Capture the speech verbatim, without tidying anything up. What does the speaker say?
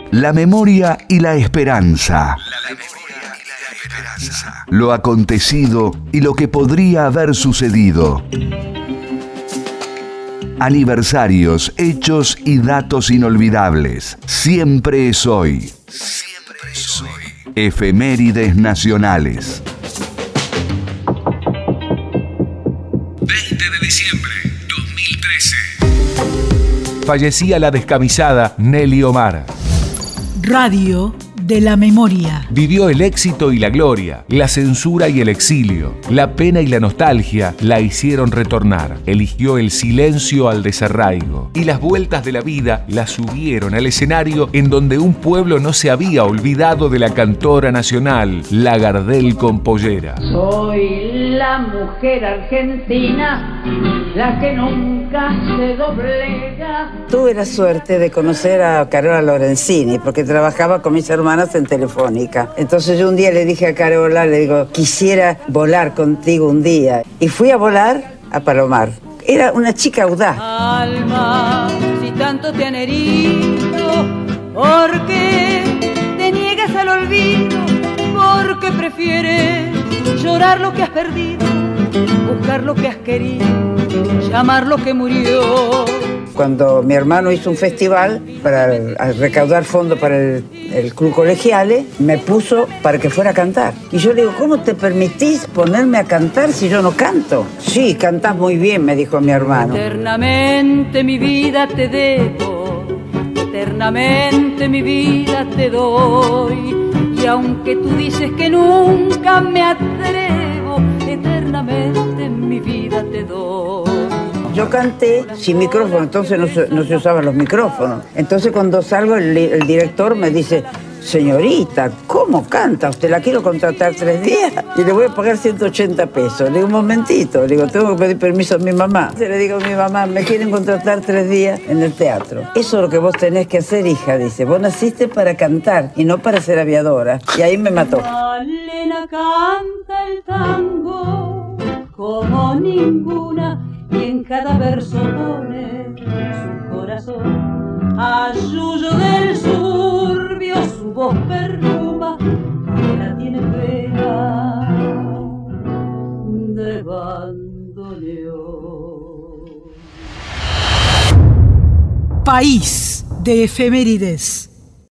La memoria y la esperanza. La memoria y la esperanza. Lo acontecido y lo que podría haber sucedido. Aniversarios, hechos y datos inolvidables. Siempre es hoy. Siempre es hoy. Efemérides nacionales. veinte de diciembre dos mil trece. Fallecía la descamisada Nelly Omar. Radio de la memoria. Vivió el éxito y la gloria, la censura y el exilio, la pena y la nostalgia la hicieron retornar. Eligió el silencio al desarraigo y las vueltas de la vida la subieron al escenario en donde un pueblo no se había olvidado de la cantora nacional, la Gardel con pollera. Soy la mujer argentina, la que nunca se doblega. Tuve la suerte de conocer a Carola Lorenzini porque trabajaba con mis hermanas en Telefónica. Entonces yo un día le dije a Carola, le digo, quisiera volar contigo un día. Y fui a volar a Palomar. Era una chica audaz. Alma, si tanto te han herido, ¿por qué te niegas al olvido? Porque prefieres llorar lo que has perdido, buscar lo que has querido, llamar lo que murió. Cuando mi hermano hizo un festival para recaudar fondos para el, el Club Colegiale, me puso para que fuera a cantar. Y yo le digo, ¿cómo te permitís ponerme a cantar si yo no canto? Sí, cantás muy bien, me dijo mi hermano. Eternamente mi vida te debo, eternamente mi vida te doy. Y aunque tú dices que nunca me atrevo, eternamente mi vida te doy. Yo canté sin micrófono, entonces no se, no se usaban los micrófonos. Entonces cuando salgo el, el director me dice, señorita, ¿cómo canta? Usted la quiero contratar tres días y le voy a pagar ciento ochenta pesos. Le digo, un momentito, le digo, tengo que pedir permiso a mi mamá. Le digo a mi mamá, me quieren contratar tres días en el teatro. Eso es lo que vos tenés que hacer, hija, dice. Vos naciste para cantar y no para ser aviadora. Y ahí me mató. Malena canta el tango como ninguna, y en cada verso pone su corazón. A Yuyo del Suburbio su voz perfuma, que la tiene pena de bandoneón. País de efemérides.